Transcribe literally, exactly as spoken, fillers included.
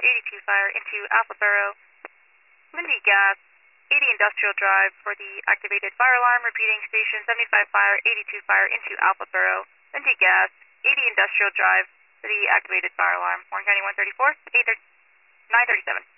eighty-two fire into Alpha Thorough. Lindy Gas, eighty Industrial Drive for the activated fire alarm, repeating station seventy-five fire, eighty-two fire into Alpha Thorough. Lindy Gas, eighty Industrial Drive for the activated fire alarm. Warren County one thirty-four, nine thirty-seven.